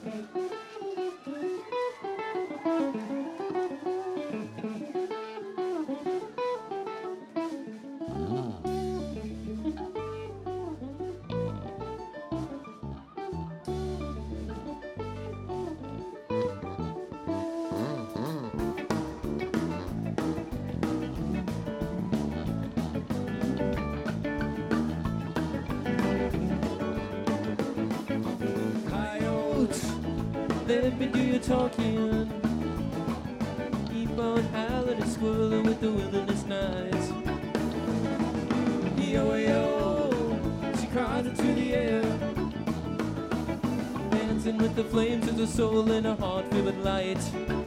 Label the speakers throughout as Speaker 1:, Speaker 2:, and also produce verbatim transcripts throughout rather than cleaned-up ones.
Speaker 1: Let me do your talking. Keep on howling and squirreling with the wilderness nights. Yo, yo, she cries into the air, dancing with the flames of the soul in her heart filled with light.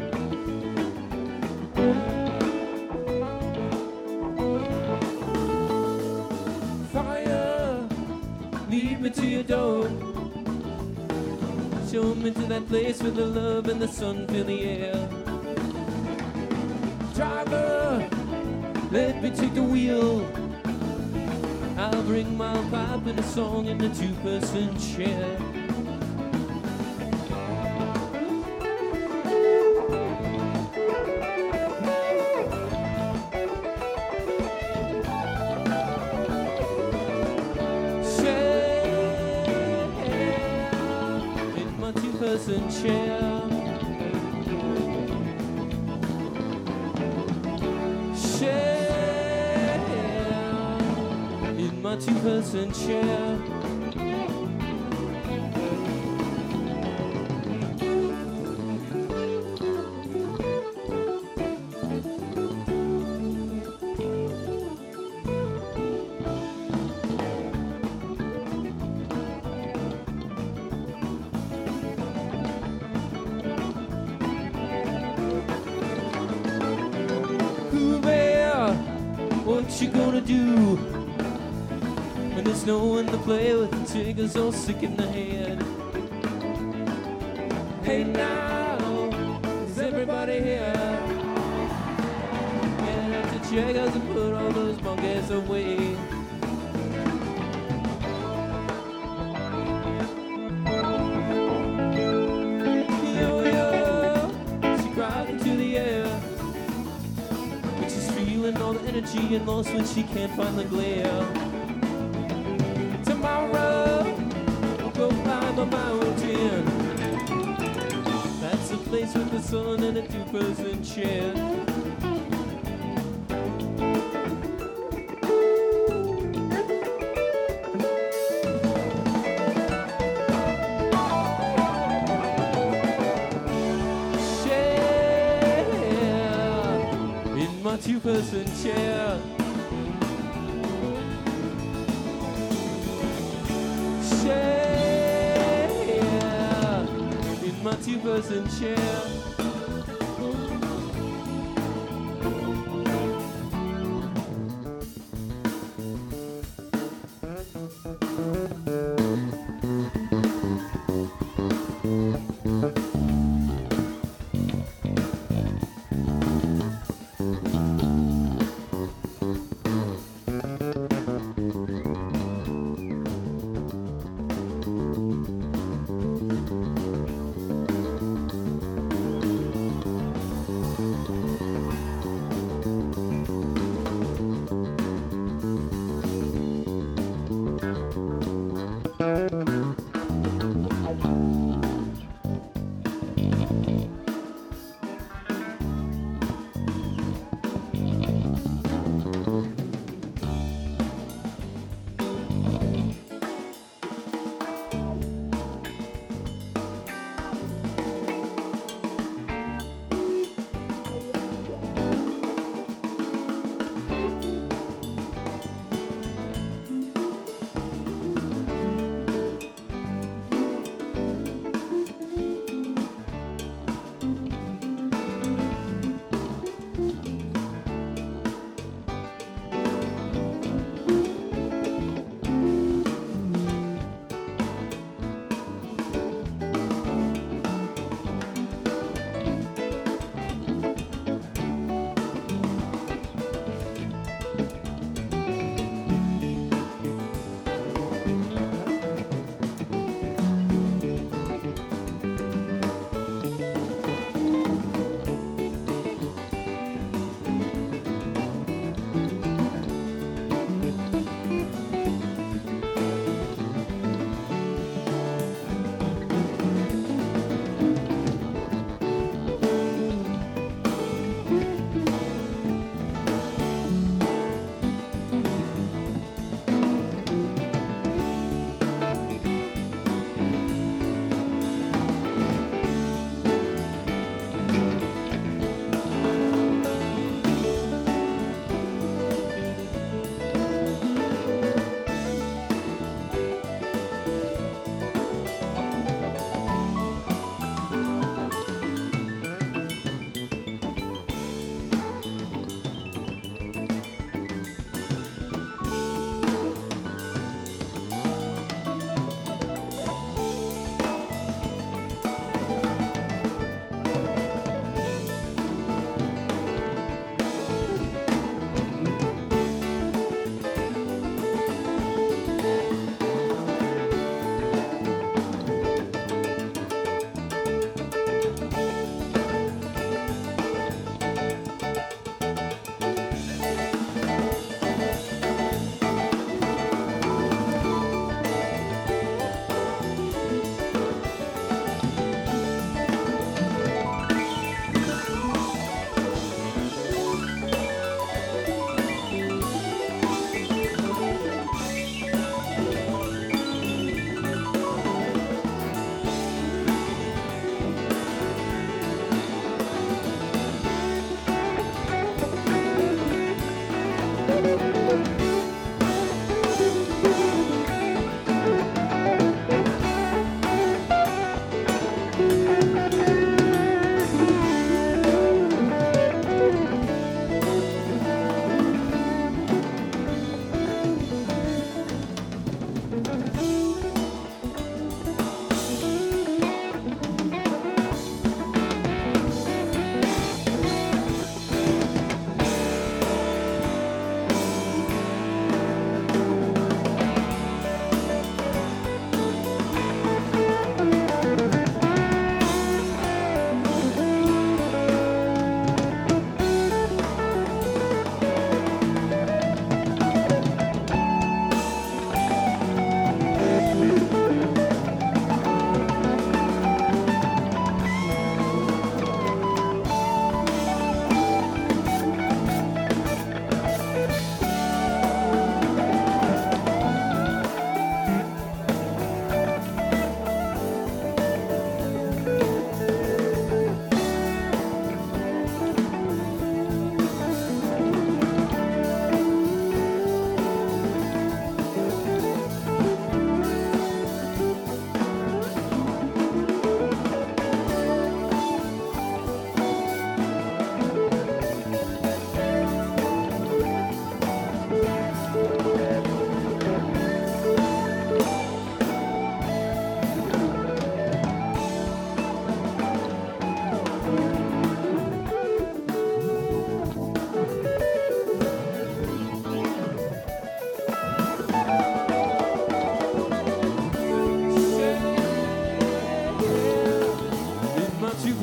Speaker 1: Fire, lead me to your door. Show me to that place where the love and the sun fill the air. Driver, let me take the wheel. I'll bring my pipe and a song in the two-person chair. Two-person chair. Share in my two-person chair. What you gonna do when there's no one to play with and Tigger's all sick in the head? Hey now, is everybody here? Get out to Checkers and put all those monkeys away. Yo, yo, she cried into the air. All the energy and lost when she can't find the glare. Tomorrow we'll go climb a mountain. That's a place with the sun and a two-person chair. Two-person chair. Share in my two-person chair.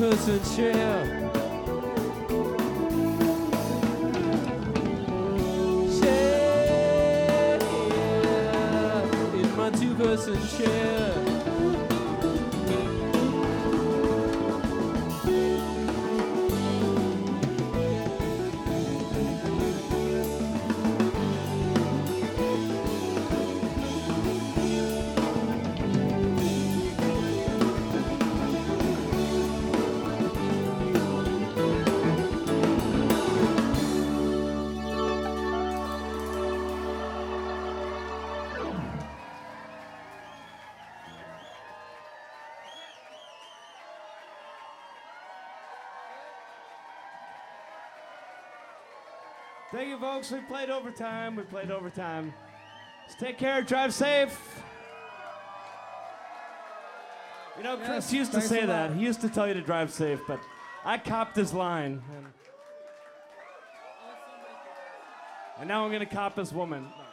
Speaker 1: two-person chair. Chair in my two-person chair.
Speaker 2: Thank you, folks. We played overtime. We played overtime. Just take care. Drive safe. You know, Chris
Speaker 3: Yes,
Speaker 2: used to
Speaker 3: thanks
Speaker 2: say
Speaker 3: a
Speaker 2: that.
Speaker 3: lot.
Speaker 2: He used to tell you to drive safe, but I copped his line. And, and now I'm going to cop his woman.